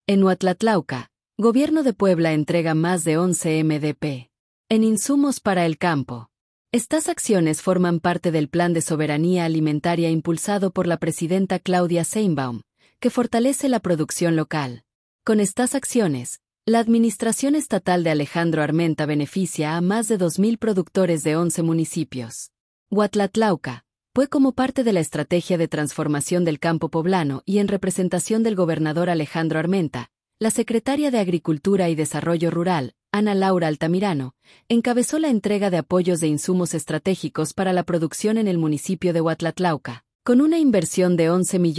En Huatlatlauca, Gobierno de Puebla entrega más de 11 MDP en insumos para el campo. Estas acciones forman parte del Plan de Soberanía Alimentaria impulsado por la presidenta Claudia Sheinbaum, que fortalece la producción local. Con estas acciones, la administración estatal de Alejandro Armenta beneficia a más de 2.000 productores de 11 municipios. Huatlatlauca fue como parte de la estrategia de transformación del campo poblano y en representación del gobernador Alejandro Armenta, la secretaria de Agricultura y Desarrollo Rural, Ana Laura Altamirano, encabezó la entrega de apoyos de insumos estratégicos para la producción en el municipio de Huatlatlauca, con una inversión de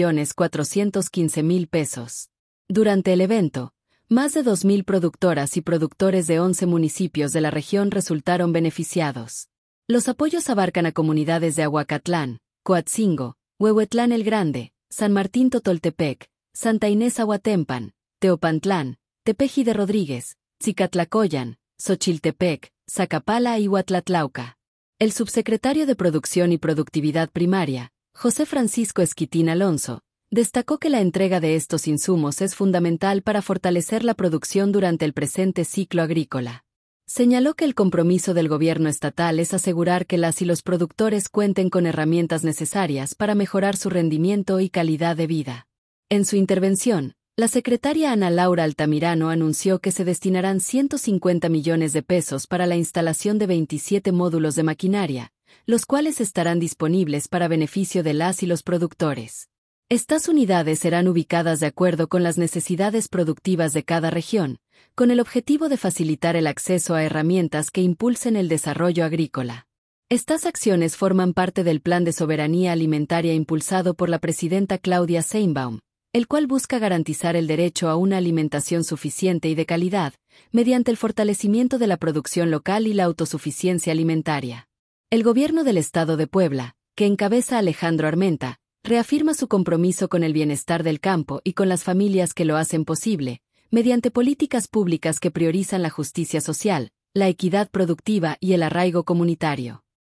11.415.000 pesos. Durante el evento, más de 2.000 productoras y productores de 11 municipios de la región resultaron beneficiados. Los apoyos abarcan a comunidades de Ahuacatlán, Coatzingo, Huehuetlán el Grande, San Martín Totoltepec, Santa Inés Ahuatempan, Teopantlán, Tepeji de Rodríguez, Tzicatlacoyan, Xochiltepec, Zacapala y Huatlatlauca. El subsecretario de Producción y Productividad Primaria, José Francisco Esquitín Alonso, destacó que la entrega de estos insumos es fundamental para fortalecer la producción durante el presente ciclo agrícola. Señaló que el compromiso del gobierno estatal es asegurar que las y los productores cuenten con herramientas necesarias para mejorar su rendimiento y calidad de vida. En su intervención, la secretaria Ana Laura Altamirano anunció que se destinarán 150 millones de pesos para la instalación de 27 módulos de maquinaria, los cuales estarán disponibles para beneficio de las y los productores. Estas unidades serán ubicadas de acuerdo con las necesidades productivas de cada región, con el objetivo de facilitar el acceso a herramientas que impulsen el desarrollo agrícola. Estas acciones forman parte del Plan de Soberanía Alimentaria impulsado por la presidenta Claudia Sheinbaum, el cual busca garantizar el derecho a una alimentación suficiente y de calidad, mediante el fortalecimiento de la producción local y la autosuficiencia alimentaria. El gobierno del Estado de Puebla, que encabeza Alejandro Armenta, reafirma su compromiso con el bienestar del campo y con las familias que lo hacen posible, mediante políticas públicas que priorizan la justicia social, la equidad productiva y el arraigo comunitario.